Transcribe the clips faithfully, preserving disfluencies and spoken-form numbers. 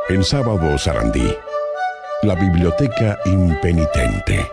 En Sábado Sarandí, la biblioteca impenitente.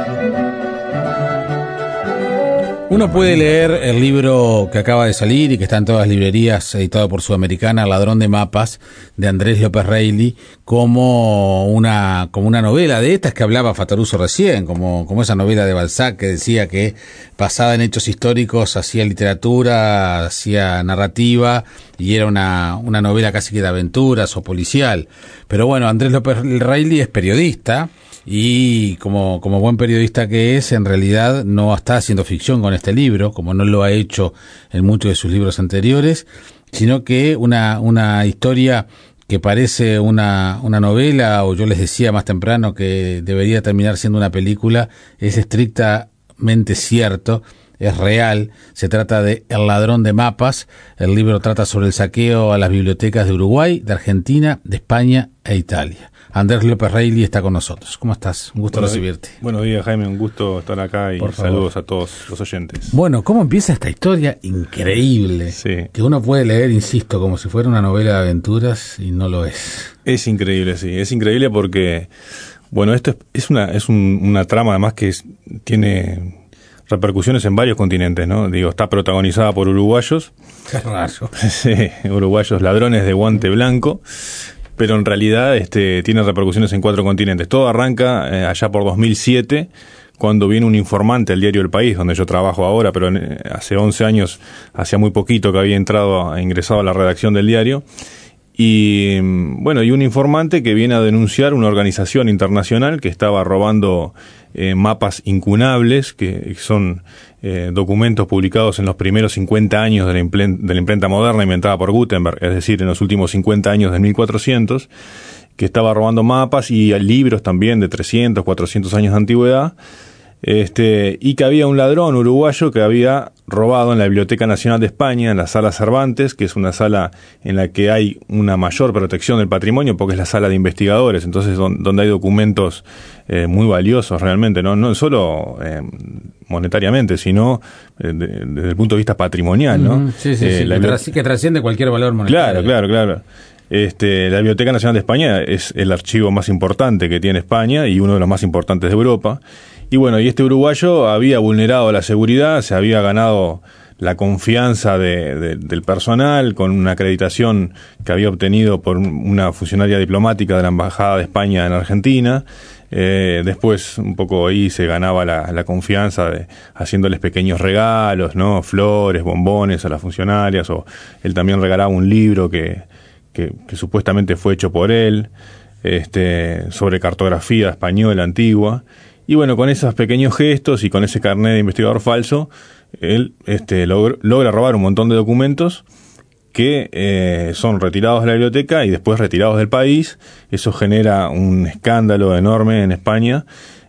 Uno puede leer el libro que acaba de salir y que está en todas las librerías, editado por Sudamericana, Ladrón de Mapas, de Andrés López Reilly, como una como una novela de estas que hablaba Fatoruso recién, como, como esa novela de Balzac que decía que, basada en hechos históricos, hacía literatura, hacía narrativa, y era una, una novela casi que de aventuras o policial. Pero bueno, Andrés López Reilly es periodista, y como, como buen periodista que es, en realidad no está haciendo ficción con este libro, como no lo ha hecho en muchos de sus libros anteriores, sino que una, una historia que parece una, una novela, o yo les decía más temprano que debería terminar siendo una película, es estrictamente cierto, es real. Se trata de El ladrón de mapas. El libro trata sobre el saqueo a las bibliotecas de Uruguay, de Argentina, de España e Italia. Andrés López Reilly está con nosotros. ¿Cómo estás? Un gusto Bueno, recibirte. Buenos días, Jaime. Un gusto estar acá y saludos a todos los oyentes. Bueno, ¿cómo empieza esta historia increíble? Sí. Que uno puede leer, insisto, como si fuera una novela de aventuras y no lo es. Es increíble, sí. Es increíble porque, bueno, esto es, es una es un, una trama además que es, tiene repercusiones en varios continentes, ¿no? Digo, está protagonizada por uruguayos. Qué raro. Sí, uruguayos ladrones de guante blanco. Pero en realidad este, tiene repercusiones en cuatro continentes. Todo arranca eh, allá por dos mil siete, cuando viene un informante al diario El País, donde yo trabajo ahora, pero en, hace once años, hacía muy poquito que había entrado, a, ingresado a la redacción del diario. Y bueno, y un informante que viene a denunciar una organización internacional que estaba robando eh, mapas incunables, que son eh, documentos publicados en los primeros cincuenta años de la, implen- de la imprenta moderna inventada por Gutenberg, es decir, en los últimos cincuenta años de mil cuatrocientos, que estaba robando mapas y libros también de trescientos, cuatrocientos años de antigüedad. Este, y que había un ladrón uruguayo que había robado en la Biblioteca Nacional de España, en la Sala Cervantes, que es una sala en la que hay una mayor protección del patrimonio, porque es la sala de investigadores, entonces don, donde hay documentos eh, muy valiosos realmente, no, no solo eh, monetariamente, sino eh, de, desde el punto de vista patrimonial, ¿no? Mm, sí, sí, eh, sí, la que, trasc- que trasciende cualquier valor monetario. Claro, claro, claro. Este, la Biblioteca Nacional de España es el archivo más importante que tiene España y uno de los más importantes de Europa. Y bueno, y este uruguayo había vulnerado la seguridad, se había ganado la confianza de, de, del personal con una acreditación que había obtenido por una funcionaria diplomática de la Embajada de España en Argentina. Eh, después un poco ahí se ganaba la, la confianza de haciéndoles pequeños regalos, ¿no? Flores, bombones a las funcionarias, o él también regalaba un libro que, que, que supuestamente fue hecho por él, este, sobre cartografía española antigua. Y bueno, con esos pequeños gestos y con ese carnet de investigador falso, él este, logr- logra robar un montón de documentos que eh, son retirados de la biblioteca y después retirados del país. Eso genera un escándalo enorme en España,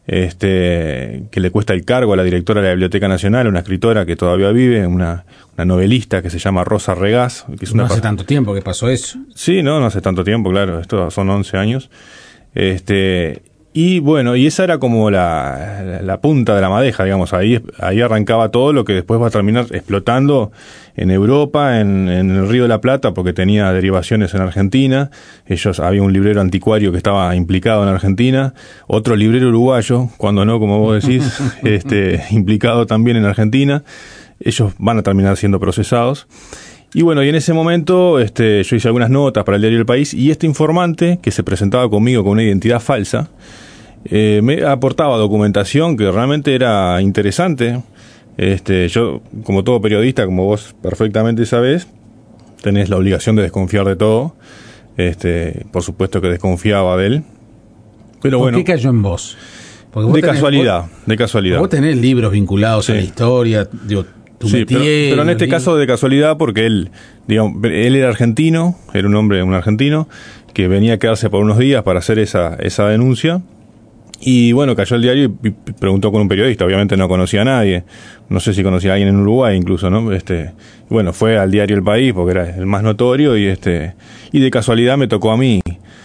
este, que le cuesta el cargo a la directora de la Biblioteca Nacional, una escritora que todavía vive, una, una novelista que se llama Rosa Regás. Que es una no hace pa- tanto tiempo que pasó eso. Sí, no, no hace tanto tiempo, claro, esto son once años. Este... Y bueno, y esa era como la, la, la punta de la madeja, digamos, ahí, ahí arrancaba todo lo que después va a terminar explotando en Europa, en, en el Río de la Plata, porque tenía derivaciones en Argentina. Ellos, había un librero anticuario que estaba implicado en Argentina, otro librero uruguayo, cuando no, como vos decís, este, implicado también en Argentina. Ellos van a terminar siendo procesados. Y bueno, y en ese momento este, yo hice algunas notas para el diario El País, y este informante, que se presentaba conmigo con una identidad falsa, eh, me aportaba documentación que realmente era interesante. Este, yo, como todo periodista, como vos perfectamente sabés, tenés la obligación de desconfiar de todo. Este, por supuesto que desconfiaba de él. Pero ¿Por bueno, qué cayó en vos? Porque vos de tenés, casualidad, vos, de casualidad. Vos tenés libros vinculados Sí. a la historia, digo, tu Sí, métier, pero, pero en este libros. caso de casualidad, porque él, digamos, él era argentino, era un hombre, un argentino, que venía a quedarse por unos días para hacer esa, esa denuncia. Y bueno, cayó al diario y preguntó con un periodista, obviamente no conocía a nadie, no sé si conocía a alguien en Uruguay incluso, ¿no? Este, bueno, fue al diario El País porque era el más notorio, y este, y de casualidad me tocó a mí.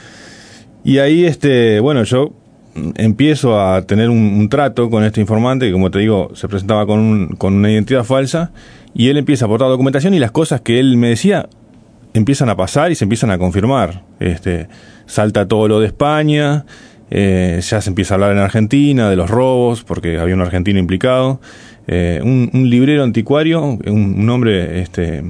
Y ahí, este, bueno, yo empiezo a tener un, un trato con este informante que, como te digo, se presentaba con, un, con una identidad falsa, y él empieza a aportar documentación, y las cosas que él me decía empiezan a pasar y se empiezan a confirmar. Este, salta todo lo de España, eh, ya se empieza a hablar en Argentina de los robos, porque había un argentino implicado. Eh, un, un librero anticuario, un, un hombre, este,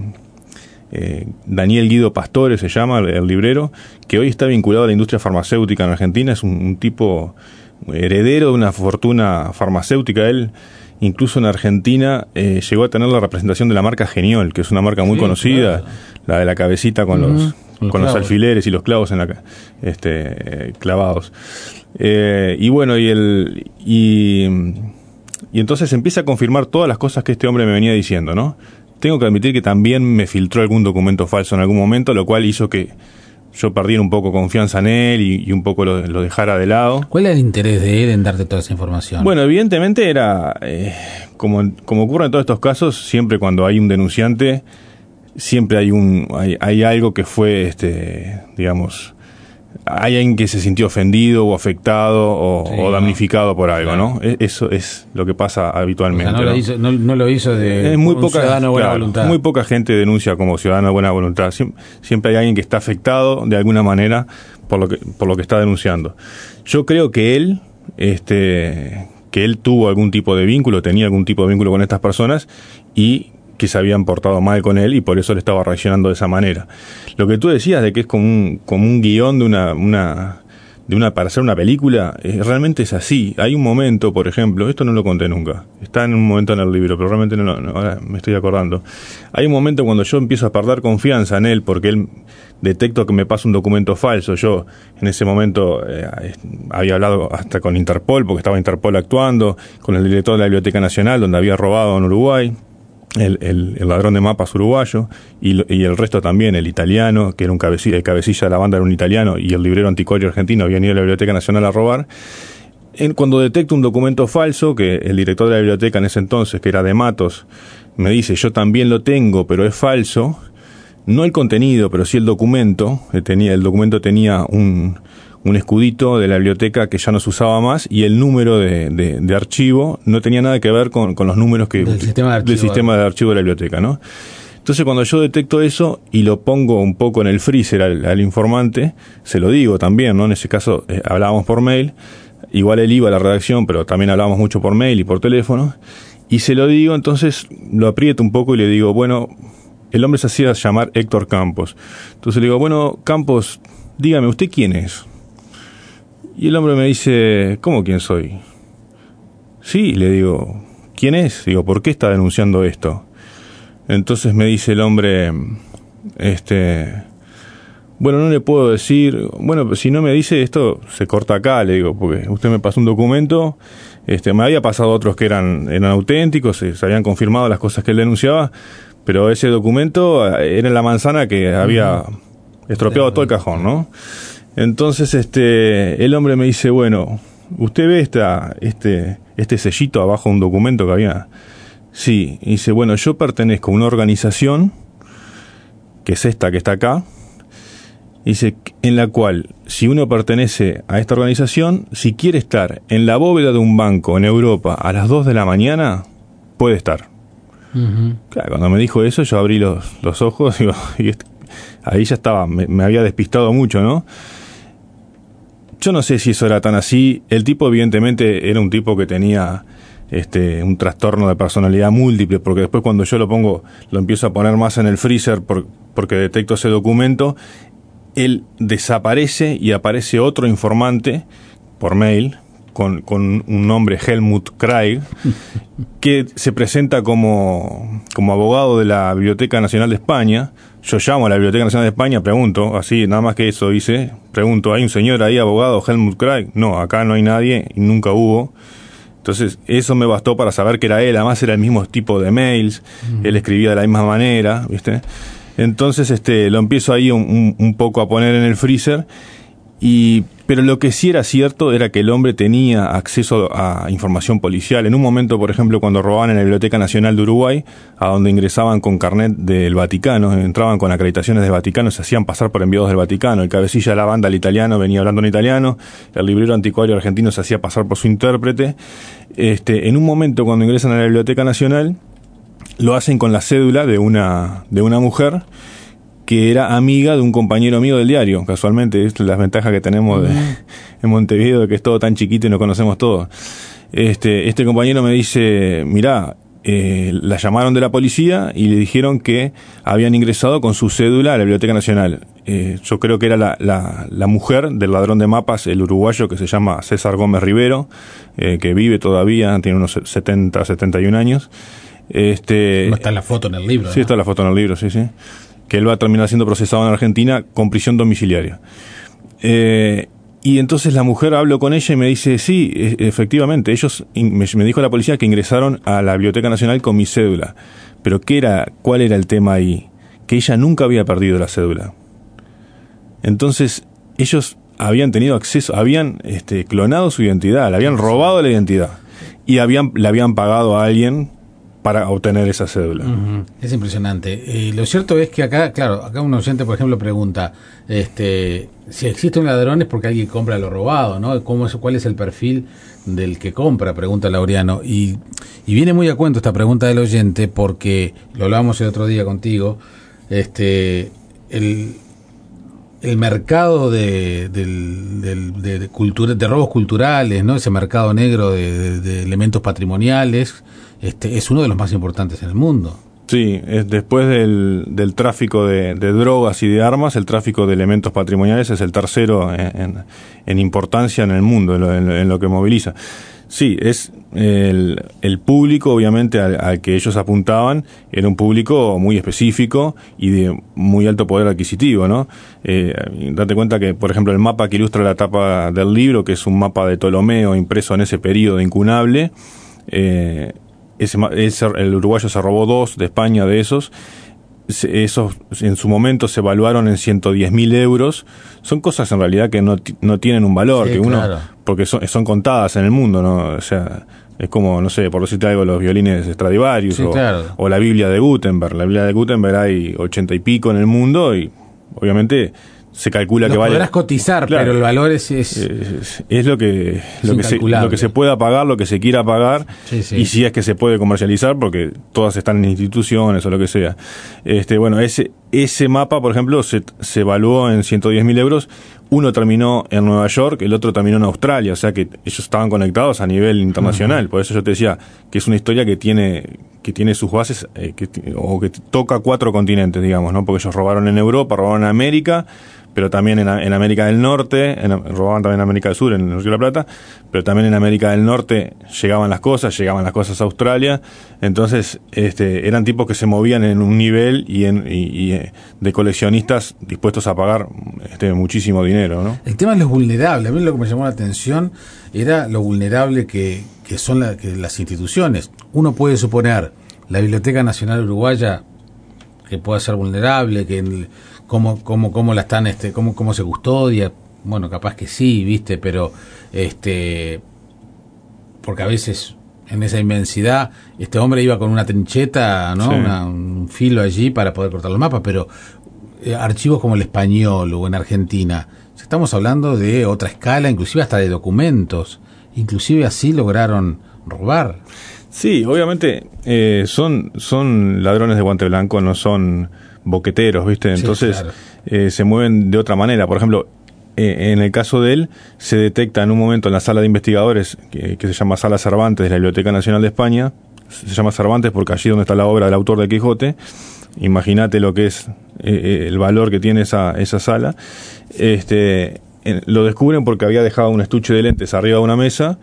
eh, Daniel Guido Pastore se llama, el, el librero, que hoy está vinculado a la industria farmacéutica en Argentina, es un, un tipo heredero de una fortuna farmacéutica. Él, incluso en Argentina, eh, llegó a tener la representación de la marca Geniol, que es una marca muy sí, conocida, claro. La de la cabecita con, uh-huh. los, con, con los alfileres y los clavos en la, este, eh, clavados. Eh, y bueno, y el... Y, Y entonces empieza a confirmar todas las cosas que este hombre me venía diciendo, ¿no? Tengo que admitir que también me filtró algún documento falso en algún momento, lo cual hizo que yo perdiera un poco confianza en él y, y un poco lo, lo dejara de lado. ¿Cuál era el interés de él en darte toda esa información? Bueno, evidentemente era, eh, como, como ocurre en todos estos casos, siempre cuando hay un denunciante, siempre hay un hay, hay algo que fue, este, digamos... hay alguien que se sintió ofendido o afectado o, sí, o damnificado no, por algo, claro. ¿no? Eso es lo que pasa habitualmente. O sea, no, ¿no? Lo hizo, no, no lo hizo de es muy un poca, ciudadano de buena claro, voluntad. Muy poca gente denuncia como ciudadano de buena voluntad. Siempre, siempre hay alguien que está afectado de alguna manera por lo que por lo que está denunciando. Yo creo que él, este, que él tuvo algún tipo de vínculo, tenía algún tipo de vínculo con estas personas y que se habían portado mal con él y por eso le estaba reaccionando de esa manera. Lo que tú decías de que es como un, como un guión de una, una, de una, para hacer una película, eh, realmente es así. Hay un momento, por ejemplo, esto no lo conté nunca, está en un momento en el libro, pero realmente no, no ahora me estoy acordando. Hay un momento cuando yo empiezo a perder confianza en él porque él detecto que me pasa un documento falso. Yo en ese momento eh, había hablado hasta con Interpol, porque estaba Interpol actuando, con el director de la Biblioteca Nacional, donde había robado en Uruguay. El, el, el ladrón de mapas uruguayo y, y el resto también, el italiano, que era un cabecilla, el cabecilla de la banda era un italiano, y el librero anticuario argentino habían ido a la Biblioteca Nacional a robar. En, cuando detecto un documento falso, que el director de la biblioteca en ese entonces, que era de Matos, me dice, yo también lo tengo, pero es falso, no el contenido, pero sí el documento, tenía, el documento tenía un... un escudito de la biblioteca que ya no se usaba más y el número de, de, de archivo no tenía nada que ver con, con los números que del sistema de archivo, del sistema de archivo de la biblioteca, ¿no? Entonces cuando yo detecto eso y lo pongo un poco en el freezer al, al informante, se lo digo también, ¿no? En ese caso eh, hablábamos por mail, igual él iba a la redacción, pero también hablábamos mucho por mail y por teléfono, y se lo digo, entonces lo aprieto un poco y le digo, bueno, el hombre se hacía llamar Héctor Campos. Entonces le digo, bueno, Campos, dígame, ¿usted quién es? Y el hombre me dice, ¿cómo quién soy? Sí, le digo, ¿quién es? Digo, ¿por qué está denunciando esto? Entonces me dice el hombre, este, bueno, no le puedo decir, bueno, si no me dice esto, se corta acá, le digo, porque usted me pasó un documento, este, me había pasado otros que eran, eran auténticos, se, se habían confirmado las cosas que él denunciaba, pero ese documento era la manzana que había estropeado todo el cajón, ¿no? Entonces este el hombre me dice, bueno, ¿usted ve esta, este, este sellito abajo de un documento que había? Sí, y dice, bueno, yo pertenezco a una organización, que es esta que está acá, dice, en la cual, si uno pertenece a esta organización, si quiere estar en la bóveda de un banco en Europa a las dos de la mañana, puede estar. Uh-huh. Claro, cuando me dijo eso, yo abrí los, los ojos y, y este, ahí ya estaba, me, me había despistado mucho, ¿no? Yo no sé si eso era tan así. El tipo evidentemente era un tipo que tenía este un trastorno de personalidad múltiple, porque después cuando yo lo pongo, lo empiezo a poner más en el freezer por, porque detecto ese documento, él desaparece y aparece otro informante por mail con, con un nombre Helmut Craig, que se presenta como, como abogado de la Biblioteca Nacional de España. Yo llamo a la Biblioteca Nacional de España, pregunto, así, nada más que eso hice, pregunto, ¿hay un señor ahí, abogado, Helmut Craig? No, acá no hay nadie y nunca hubo. Entonces, eso me bastó para saber que era él, además era el mismo tipo de mails, uh-huh. Él escribía de la misma manera, ¿viste? Entonces, este, lo empiezo ahí un, un, un poco a poner en el freezer, y pero lo que sí era cierto era que el hombre tenía acceso a información policial. En un momento, por ejemplo, cuando robaban en la Biblioteca Nacional de Uruguay, a donde ingresaban con carnet del Vaticano, entraban con acreditaciones del Vaticano, se hacían pasar por enviados del Vaticano. El cabecilla de la banda, el italiano, venía hablando en italiano, el librero anticuario argentino se hacía pasar por su intérprete. Este, en un momento, cuando ingresan a la Biblioteca Nacional, lo hacen con la cédula de una, de una mujer que era amiga de un compañero mío del diario, casualmente. Es la ventaja que tenemos de, en Montevideo, de que es todo tan chiquito y nos conocemos todos. Este, este compañero me dice, mirá, eh, la llamaron de la policía y le dijeron que habían ingresado con su cédula a la Biblioteca Nacional. Eh, yo creo que era la, la, la mujer del ladrón de mapas, el uruguayo que se llama César Gómez Rivero, eh, que vive todavía, tiene unos setenta, setenta y un años. Este, no está en la foto en el libro. Sí, ¿no? Está la foto en el libro, sí, sí. Que él va a terminar siendo procesado en Argentina con prisión domiciliaria. Eh, y entonces la mujer, habló con ella y me dice, sí, efectivamente, ellos, me, me dijo la policía que ingresaron a la Biblioteca Nacional con mi cédula. Pero ¿qué era, cuál era el tema ahí? Que ella nunca había perdido la cédula. Entonces, ellos habían tenido acceso, habían este, clonado su identidad, le habían robado la identidad y habían, le habían pagado a alguien para obtener esa cédula. Uh-huh. Es impresionante. Y lo cierto es que acá, claro, acá un oyente, por ejemplo, pregunta, este, si existe un ladrón es porque alguien compra lo robado, ¿no? ¿Cómo es, ¿Cuál es el perfil del que compra? Pregunta Laureano. Y, y viene muy a cuento esta pregunta del oyente porque, lo hablábamos el otro día contigo, este, el... el mercado de, del, del, de, de, cultura, de robos culturales, ¿no? Ese mercado negro de, de, de elementos patrimoniales, este, es uno de los más importantes en el mundo. Sí, es después del, del tráfico de, de drogas y de armas, el tráfico de elementos patrimoniales es el tercero en, en, en importancia en el mundo, en lo, en, en lo que moviliza. Sí, es el, el público, obviamente, al, al que ellos apuntaban, era un público muy específico y de muy alto poder adquisitivo, ¿no? Eh, date cuenta que, por ejemplo, el mapa que ilustra la tapa del libro, que es un mapa de Ptolomeo impreso en ese periodo incunable, eh, ese, ese, el uruguayo se robó dos de España de esos. Esos en su momento se evaluaron en ciento diez mil euros. Son cosas en realidad que no, no tienen un valor, sí, que uno, claro. porque son, son contadas en el mundo, ¿no? O sea, es como, no sé, por decirte algo, los violines Stradivarius, sí, o, claro. o la Biblia de Gutenberg. La Biblia de Gutenberg hay ochenta y pico en el mundo y obviamente se calcula los que vale. Podrás cotizar, claro, pero el valor es es, es, es lo que lo que se lo que se pueda pagar, lo que se quiera pagar, sí, sí. Y si es que se puede comercializar, porque todas están en instituciones o lo que sea. Este, bueno, ese ese mapa, por ejemplo, se se evaluó en ciento diez mil euros. Uno terminó en Nueva York, el otro terminó en Australia, o sea que ellos estaban conectados a nivel internacional. Uh-huh. Por eso yo te decía que es una historia que tiene que tiene sus bases eh, que, o que toca cuatro continentes, digamos, ¿no? Porque ellos robaron en Europa, robaron en América, pero también en, en América del Norte, en, robaban también en América del Sur, en el Río de la Plata, pero también en América del Norte llegaban las cosas, llegaban las cosas a Australia. Entonces, este, eran tipos que se movían en un nivel y, en, y, y de coleccionistas dispuestos a pagar este, muchísimo dinero, ¿no? El tema es lo vulnerable. A mí lo que me llamó la atención era lo vulnerable que, que son la, que las instituciones. Uno puede suponer la Biblioteca Nacional Uruguaya que pueda ser vulnerable, que el, cómo cómo cómo la están este cómo cómo se custodia. Bueno, capaz que sí, viste, pero este porque a veces en esa inmensidad este hombre iba con una trincheta, ¿no? Sí. Una, un filo allí para poder cortar los mapas, pero eh, archivos como el Español o en Argentina, estamos hablando de otra escala, inclusive hasta de documentos, inclusive así lograron robar. Sí, obviamente eh, son son ladrones de guante blanco, no son boqueteros, ¿viste? Entonces sí, claro. eh, se mueven de otra manera. Por ejemplo, eh, en el caso de él, se detecta en un momento en la sala de investigadores, que, que se llama Sala Cervantes de la Biblioteca Nacional de España. Se llama Cervantes porque allí donde está la obra del autor de Quijote. Imagínate lo que es eh, el valor que tiene esa, esa sala. Este, eh, lo descubren porque había dejado un estuche de lentes arriba de una mesa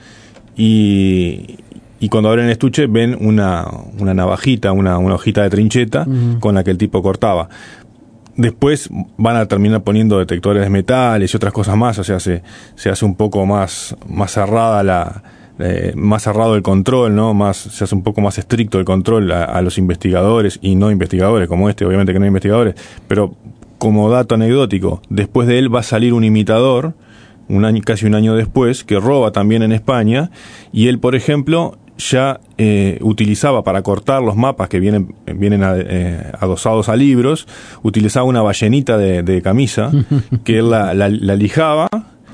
y... Y cuando abren el estuche ven una, una navajita, una, una hojita de trincheta uh-huh. con la que el tipo cortaba. Después van a terminar poniendo detectores de metales y otras cosas más, o sea, se, se hace un poco más, más cerrada la, eh, más cerrado el control, ¿no? Más, se hace un poco más estricto el control a, a los investigadores y no investigadores, como este, obviamente que no hay investigadores, pero como dato anecdótico, después de él va a salir un imitador, un año, casi un año después, que roba también en España, y él, por ejemplo, ya eh, utilizaba para cortar los mapas que vienen vienen a, eh, adosados a libros, utilizaba una ballenita de, de camisa que él la, la, la lijaba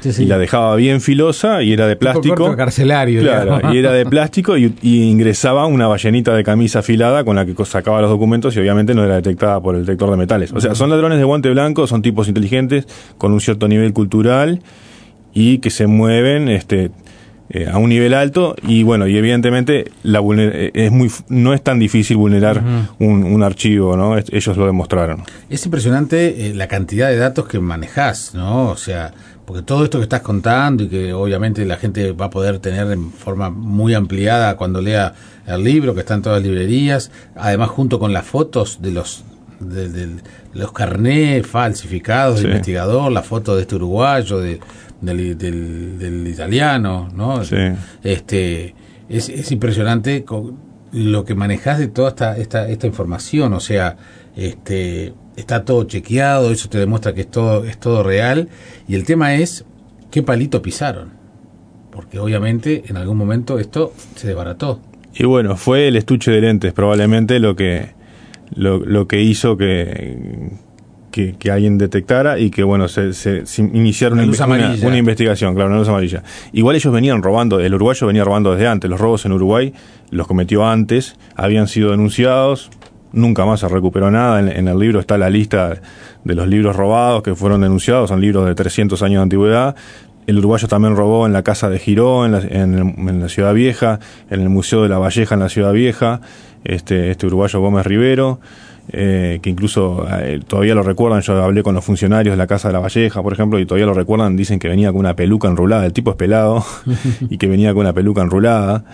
sí, sí. y la dejaba bien filosa y era de plástico. Corto carcelario. Claro, digamos. y era de plástico y, y ingresaba una ballenita de camisa afilada con la que sacaba los documentos y obviamente no era detectada por el detector de metales. O sea, son ladrones de guante blanco, son tipos inteligentes con un cierto nivel cultural y que se mueven este eh, a un nivel alto y bueno, y evidentemente la vulner- es muy no es tan difícil vulnerar uh-huh. un, un archivo, ¿no? Es, ellos lo demostraron. Es impresionante eh, la cantidad de datos que manejás, ¿no? O sea, porque todo esto que estás contando y que obviamente la gente va a poder tener en forma muy ampliada cuando lea el libro, que está en todas las librerías, además junto con las fotos de los de, de, de los carnés falsificados sí. de investigador, la foto de este uruguayo, de Del, del, del italiano, ¿no? Sí. Este es, es impresionante lo que manejás de toda esta, esta esta información, o sea, este está todo chequeado, eso te demuestra que es todo es todo real y el tema es qué palito pisaron, porque obviamente en algún momento esto se desbarató. Y bueno, fue el estuche de lentes probablemente lo que lo, lo que hizo que Que, que alguien detectara y que bueno se, se, se iniciara una, una, una investigación, claro, una luz amarilla. Igual ellos venían robando, el uruguayo venía robando desde antes, los robos en Uruguay los cometió antes, habían sido denunciados, nunca más se recuperó nada, en, en el libro está la lista de los libros robados que fueron denunciados, son libros de trescientos años de antigüedad. El uruguayo también robó en la casa de Giró, en la, en, en la Ciudad Vieja, en el Museo de la Valleja en la Ciudad Vieja, este, este uruguayo Gómez Rivero. Eh, que incluso eh, todavía lo recuerdan, yo hablé con los funcionarios de la Casa de la Valleja, por ejemplo, y todavía lo recuerdan, dicen que venía con una peluca enrulada, el tipo es pelado, y que venía con una peluca enrulada.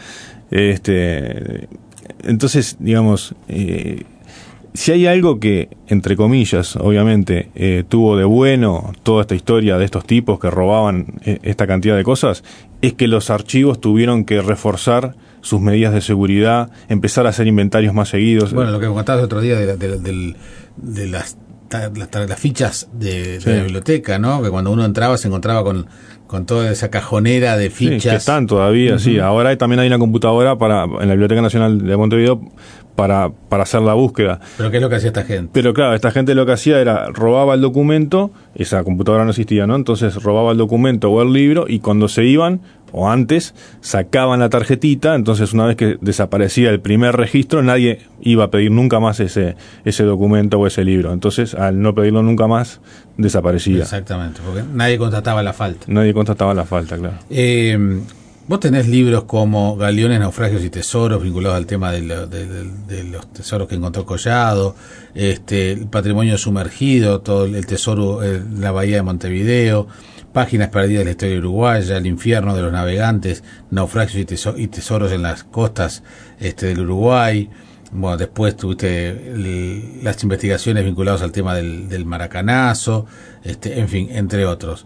Este, entonces, digamos, eh, si hay algo que, entre comillas, obviamente, eh, tuvo de bueno toda esta historia de estos tipos que robaban eh, esta cantidad de cosas, es que los archivos tuvieron que reforzar sus medidas de seguridad, empezar a hacer inventarios más seguidos. Bueno, lo que contabas el otro día de, la, de, de, de las, las, las fichas de, de sí. la biblioteca, ¿no? Que cuando uno entraba se encontraba con, con toda esa cajonera de fichas. Sí, que están todavía, uh-huh. sí. Ahora también hay una computadora para en la Biblioteca Nacional de Montevideo para, para hacer la búsqueda. ¿Pero qué es lo que hacía esta gente? Pero claro, esta gente lo que hacía era robaba el documento, esa computadora no existía, ¿no? Entonces robaba el documento o el libro y cuando se iban, o antes, sacaban la tarjetita, entonces una vez que desaparecía el primer registro, nadie iba a pedir nunca más ese ese documento o ese libro. Entonces, al no pedirlo nunca más, desaparecía. Exactamente, porque nadie constataba la falta. Nadie constataba la falta, claro. Eh, vos tenés libros como Galeones, Naufragios y Tesoros, vinculados al tema de, lo, de, de, de los tesoros que encontró Collado, este, el patrimonio sumergido, todo el tesoro, eh, la bahía de Montevideo, Páginas perdidas de la historia uruguaya, El infierno de los navegantes, Naufragios y, teso- y tesoros en las costas este, del Uruguay. Bueno, después tuviste el, las investigaciones vinculadas al tema del, del maracanazo, este, en fin, entre otros.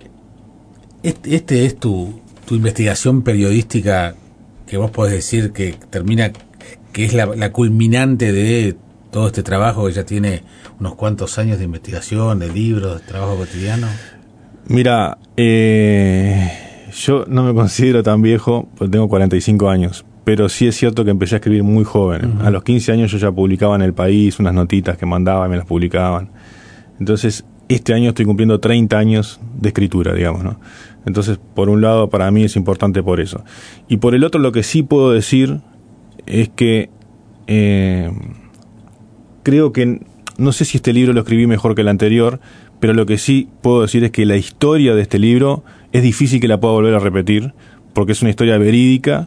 Este, este es tu, tu investigación periodística que vos podés decir que termina, que es la, la culminante de todo este trabajo que ya tiene unos cuantos años de investigación, de libros, de trabajo cotidiano. Mira, eh, yo no me considero tan viejo, porque tengo cuarenta y cinco años, pero sí es cierto que empecé a escribir muy joven. Uh-huh. A los quince años yo ya publicaba en El País unas notitas que mandaba y me las publicaban. Entonces, este año estoy cumpliendo treinta años de escritura, digamos, ¿no? Entonces, por un lado, para mí es importante por eso. Y por el otro, lo que sí puedo decir es que eh, creo que, no sé si este libro lo escribí mejor que el anterior, pero lo que sí puedo decir es que la historia de este libro es difícil que la pueda volver a repetir, porque es una historia verídica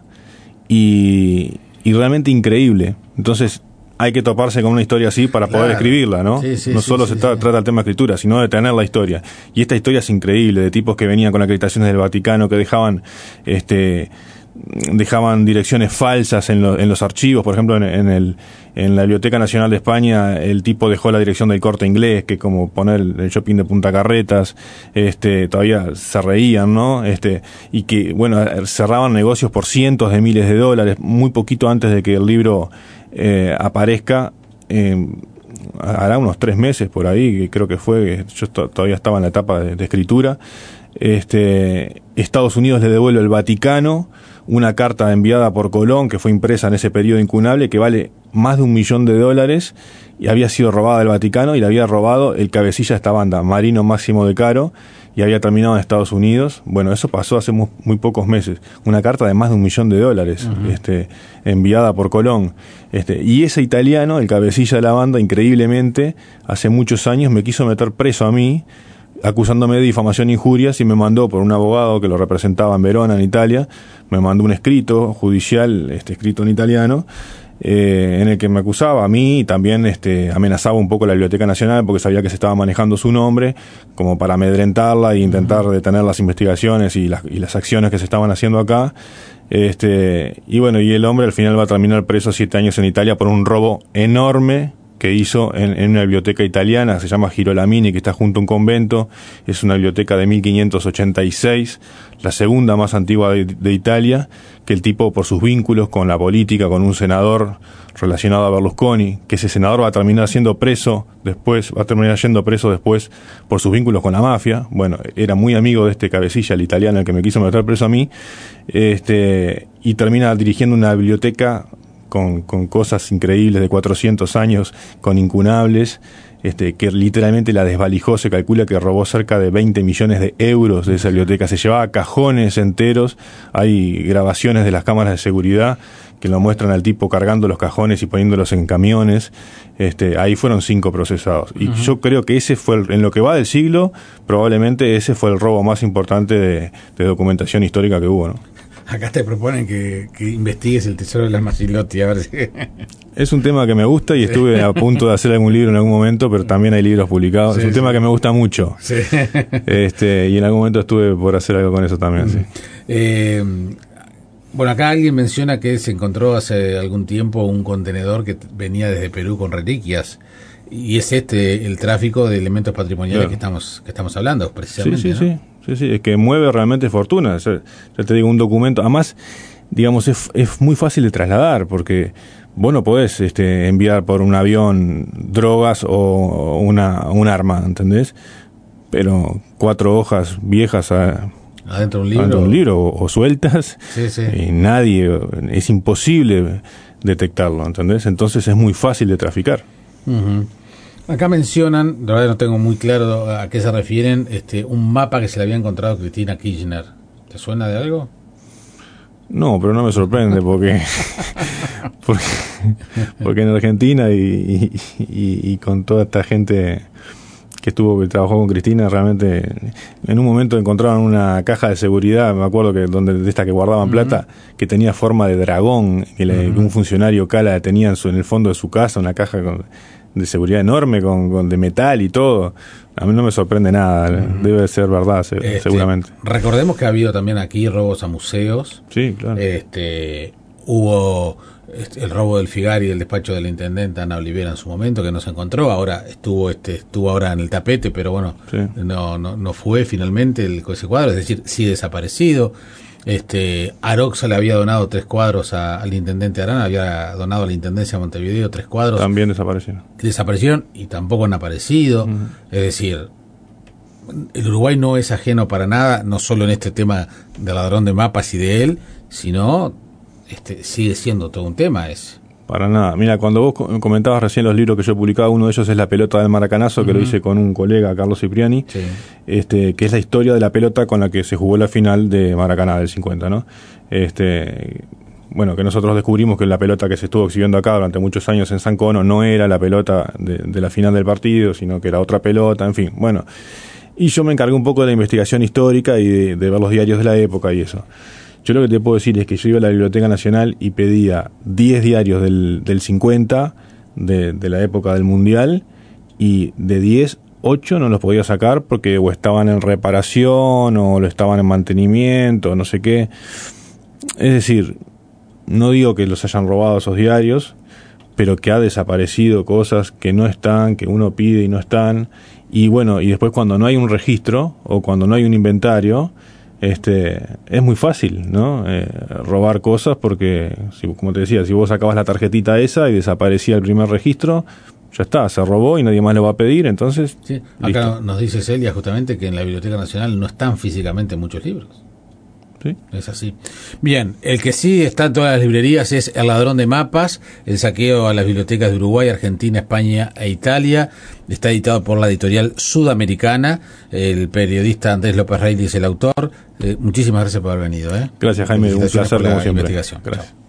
y, y realmente increíble. Entonces hay que toparse con una historia así para poder claro. escribirla, ¿no? Sí, sí, no sí, solo sí, se sí, tra- sí. trata el tema de escritura, sino de tener la historia. Y esta historia es increíble, de tipos que venían con acreditaciones del Vaticano, que dejaban este dejaban direcciones falsas en, lo, en los archivos. Por ejemplo, en, en el en la Biblioteca Nacional de España el tipo dejó la dirección del Corte Inglés, que es como poner el shopping de Punta Carretas. Este todavía se reían, ¿no? Este y que bueno, cerraban negocios por cientos de miles de dólares muy poquito antes de que el libro eh, aparezca. eh, hará unos tres meses por ahí, que creo que fue, yo to- todavía estaba en la etapa de, de escritura. Este Estados Unidos le devuelve al Vaticano una carta enviada por Colón, que fue impresa en ese periodo incunable, que vale más de un millón de dólares y había sido robada del Vaticano y la había robado el cabecilla de esta banda, Marino Máximo de Caro, y había terminado en Estados Unidos. Bueno, eso pasó hace muy, muy pocos meses. Una carta de más de un millón de dólares, uh-huh. este, enviada por Colón. Este, y ese italiano, el cabecilla de la banda, increíblemente, hace muchos años me quiso meter preso a mí, acusándome de difamación e injurias, y me mandó por un abogado que lo representaba en Verona, en Italia, me mandó un escrito judicial, este escrito en italiano, Eh, en el que me acusaba a mí y también este, amenazaba un poco la Biblioteca Nacional porque sabía que se estaba manejando su nombre como para amedrentarla e intentar uh-huh. detener las investigaciones y las, y las acciones que se estaban haciendo acá. Este, y bueno, y el hombre al final va a terminar preso siete años en Italia por un robo enorme que hizo en, en una biblioteca italiana, se llama Girolamini, que está junto a un convento. Es una biblioteca de mil quinientos ochenta y seis, la segunda más antigua de, de Italia, que el tipo, por sus vínculos con la política, con un senador relacionado a Berlusconi, que ese senador va a terminar siendo preso después, va a terminar yendo preso después por sus vínculos con la mafia. Bueno, era muy amigo de este cabecilla, el italiano, el que me quiso meter preso a mí, este, y termina dirigiendo una biblioteca Con, con cosas increíbles de cuatrocientos años, con incunables, este, que literalmente la desvalijó. Se calcula que robó cerca de veinte millones de euros de esa biblioteca, se llevaba cajones enteros. Hay grabaciones de las cámaras de seguridad que lo muestran al tipo cargando los cajones y poniéndolos en camiones. Este, ahí fueron cinco procesados. Y uh-huh. yo creo que ese fue, el, en lo que va del siglo, probablemente ese fue el robo más importante de, de documentación histórica que hubo, ¿no? Acá te proponen que, que investigues el tesoro de las Marsilotti, a ver si... Es un tema que me gusta y estuve a punto de hacer algún libro en algún momento, pero también hay libros publicados. Sí, es un sí. tema que me gusta mucho. Sí. Este, y en algún momento estuve por hacer algo con eso también, mm. sí. Eh, bueno, acá alguien menciona que se encontró hace algún tiempo un contenedor que venía desde Perú con reliquias. Y es este el tráfico de elementos patrimoniales claro. que estamos que estamos hablando, precisamente. Sí, sí, ¿no? sí. Sí, sí, es que mueve realmente fortuna. O sea, ya te digo, un documento. Además, digamos, es, es muy fácil de trasladar porque vos no podés este, enviar por un avión drogas o una un arma, ¿entendés? Pero cuatro hojas viejas a, adentro de un libro, adentro de un libro o, o sueltas, sí, sí. y nadie, es imposible detectarlo, ¿entendés? Entonces es muy fácil de traficar. Uh-huh. Acá mencionan, la verdad no tengo muy claro a qué se refieren, este, un mapa que se le había encontrado a Cristina Kirchner. ¿Te suena de algo? No, pero no me sorprende porque porque, porque en Argentina y, y, y, y con toda esta gente que estuvo que trabajó con Cristina, realmente en un momento encontraron una caja de seguridad, me acuerdo que donde de esta que guardaban uh-huh. plata, que tenía forma de dragón, que, le, uh-huh. que un funcionario Cala tenía en, su, en el fondo de su casa, una caja con de seguridad enorme, con, con de metal y todo. A mí no me sorprende nada, uh-huh. debe ser verdad, se, este, seguramente. Recordemos que ha habido también aquí robos a museos. Sí, claro. Este, hubo este, el robo del Figari del despacho de la intendenta Ana Olivera en su momento, que no se encontró. Ahora estuvo este estuvo ahora en el tapete, pero bueno, sí. no, no no fue finalmente el, ese cuadro, es decir, sí desaparecido. Este, Aroxa le había donado tres cuadros a, al intendente Arana, había donado a la intendencia de Montevideo tres cuadros. También desaparecieron. Desaparecieron y tampoco han aparecido. Uh-huh. Es decir, el Uruguay no es ajeno para nada, no solo en este tema del ladrón de mapas y de él, sino este, sigue siendo todo un tema ese. Para nada. Mira, cuando vos comentabas recién los libros que yo he publicado, uno de ellos es La pelota del Maracanazo, que uh-huh. lo hice con un colega, Carlos Cipriani, sí. este, que es la historia de la pelota con la que se jugó la final de Maracaná del cincuenta, ¿no? Este, bueno, que nosotros descubrimos que la pelota que se estuvo exhibiendo acá durante muchos años en San Cono no era la pelota de, de la final del partido, sino que era otra pelota, en fin, bueno. Y yo me encargué un poco de la investigación histórica y de, de ver los diarios de la época y eso. Yo lo que te puedo decir es que yo iba a la Biblioteca Nacional y pedía diez diarios del, del cincuenta, de, de la época del Mundial, y de diez, ocho no los podía sacar porque o estaban en reparación o lo estaban en mantenimiento, no sé qué. Es decir, no digo que los hayan robado esos diarios, pero que ha desaparecido cosas que no están, que uno pide y no están. Y bueno, y después cuando no hay un registro o cuando no hay un inventario, este es muy fácil, ¿no? Eh, robar cosas porque, si, como te decía, si vos sacabas la tarjetita esa y desaparecía el primer registro, ya está, se robó y nadie más lo va a pedir, entonces... Sí, acá listo. Nos dice Celia justamente que en la Biblioteca Nacional no están físicamente muchos libros. ¿sí? Es así. Bien, el que sí está en todas las librerías es El ladrón de mapas, el saqueo a las bibliotecas de Uruguay, Argentina, España e Italia. Está editado por la editorial Sudamericana. El periodista Andrés López Reilly es el autor. Eh, muchísimas gracias por haber venido. ¿eh? Gracias, Jaime, un placer como siempre. Investigación. Gracias. Chao.